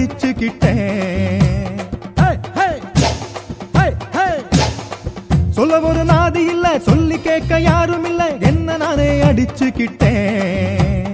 அடிச்சுக்கிட்டேன். சொல்ல ஒரு நாதி இல்ல, சொல்லி கேட்க யாரும் இல்ல, என்ன நானே அடிச்சுக்கிட்டேன்.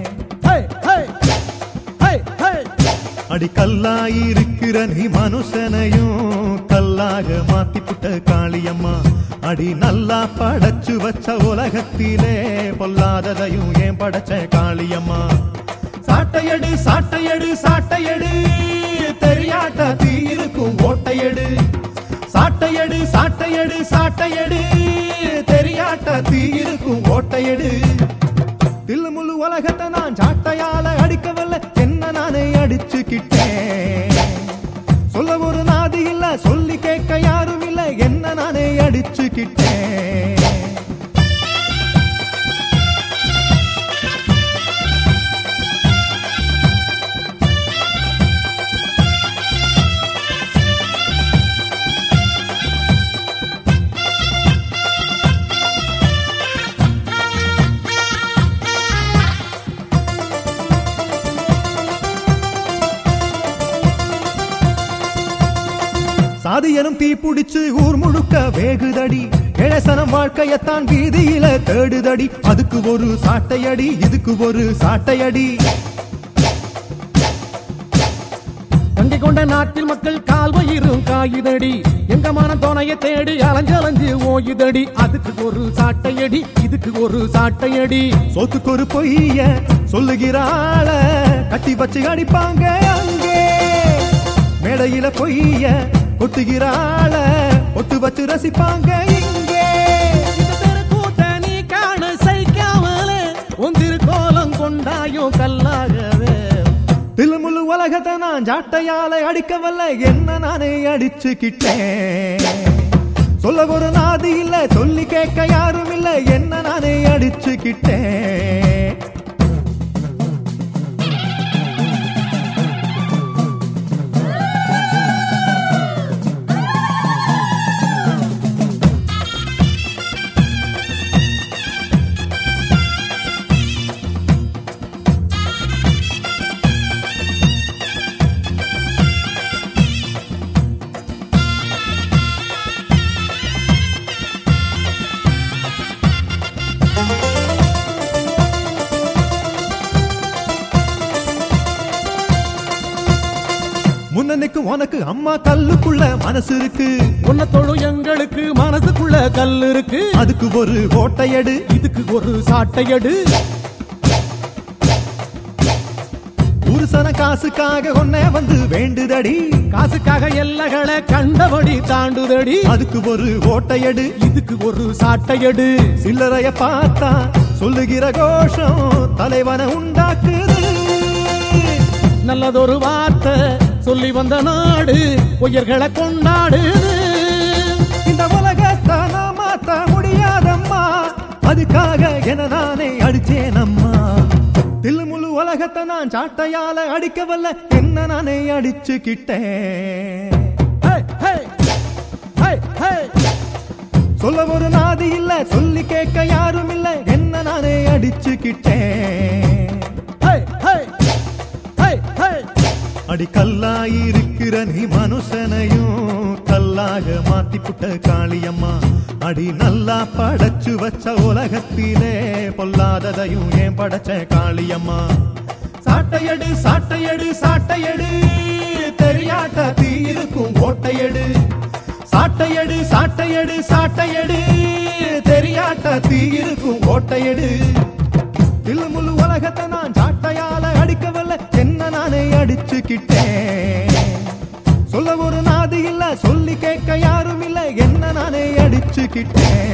அடி கல்லாயிருக்கிற நீ மனுஷனையும் கல்லாக மாத்திப்புட்ட காளியம்மா. அடி நல்லா படைச்சு வச்ச உலகத்திலே பொல்லாததையும் ஏன் படைச்ச காளியம்மா. சாட்டையடு சாட்டையடு சாட்டையடு, தெரியாட்ட தீ இருக்கும் ஓட்டையடு. சாட்டையடு சாட்டையடு சாட்டையடு, தெரியாட்ட தீ இருக்கும் ஓட்டையடு. தில்லு முழு உலகத்தை நான் சாட்டையால அடிக்கவல்ல, என்ன நானே அடிச்சுக்கிட்டேன். சொல்ல ஒரு நாதி இல்ல, சொல்லி கேட்க யாரும் இல்ல, என்ன நானே அடிச்சுக்கிட்டேன். சாதியனும் தீ பிடிச்சு ஊர் முழுக்க வேகுதடி. இளசனம் வாழ்க்கையத்தான் வீதியில தேடுதடி. அதுக்கு ஒரு சாட்டையடி, இதுக்கு ஒரு சாட்டையடி. கங்கை கொண்ட நாட்டில் மக்கள் கால்வயிரும் காயுதடி. எங்க மன துணையை தேடி அலைஞ்சலைஞ்சு ஓயுதடி. அதுக்கு ஒரு சாட்டையடி, இதுக்கு ஒரு சாட்டையடி. சொத்துக்கு ஒரு பொய்ய சொல்லுகிறாள கட்டி வச்சு அடிப்பாங்க அங்கே. மேடையில பொய்ய கொட்டுகிறாள ஒட்டு வச்சு ரசிப்பாங்க இங்கே. கூட்டணி காண சைக்காமல ஒந்திரு கோலம் கொண்டாயோ கல்லாகவே. தில்முழு உலகத்தை நான் சாட்டையால அடிக்கவல்ல, என்ன நானே அடிச்சுக்கிட்டேன். சொல்ல ஒரு நாதி இல்ல, சொல்லி கேட்க யாரும் இல்ல, என்ன நானே அடிச்சுக்கிட்டேன். முன்னன்னைக்கு உனக்கு அம்மா கல்லுக்குள்ள மனசு இருக்கு. உன்னத்தோடு எங்களுக்கு மனசுக்குள்ள கல் இருக்கு. அதுக்கு ஒரு ஓட்டையடு, இதுக்கு ஒரு சாட்டையடு. புருஷன காசுக்காக ஒன்னே வந்து வேண்டுதடி. காசுக்காக எல்லைகளை கண்டபடி தாண்டுதடி. அதுக்கு ஒரு ஓட்டையடு, இதுக்கு ஒரு சாட்டையடு. சில்லறைய பார்த்தா சொல்லுகிற கோஷம் தலைவனை உண்டாக்குது. நல்லதொரு வார்த்தை சொல்லி வந்த நாடு பொய்யர்களை கொண்டாடு. இந்த உலகத்தை நான் மாத்த முடியாதம்மா, அதுக்காக என நானே அடிச்சேனம்மா. தில்லு முழு உலகத்தை நான் சாட்டையால அடிக்கவல்ல, என்ன நானே அடிச்சுக்கிட்டேன். சொல்ல ஒரு நாதி இல்ல, சொல்லி கேட்க யாரும் இல்ல, என்ன நானே அடிச்சுக்கிட்டேன். அடி கல்லாயிருக்கிற நீ மனுஷனையும் கல்லாக மாத்திப்புட்ட காளியம்மா. அடி நல்லா படைச்சு வச்ச உலகத்திலே பொல்லாததையும் ஏன் படைச்ச காளியம்மா. சாட்டையடு சாட்டையடு சாட்டையடு, தெரியாட்ட தீ இருக்கும் ஓட்டையடு. சாட்டையடு சாட்டையடு சாட்டையடு, தெரியாட்ட தீ இருக்கும் ஓட்டையடு. தில்லு முழு உலகத்தை நான் சாட்டையால அடிக்கவல்ல, என்ன நானே அடிச்சுக்கிட்டேன். சொல்ல ஒரு நாதி இல்ல, சொல்லி கேட்க யாரும் இல்ல, என்ன நானே அடிச்சுக்கிட்டேன்.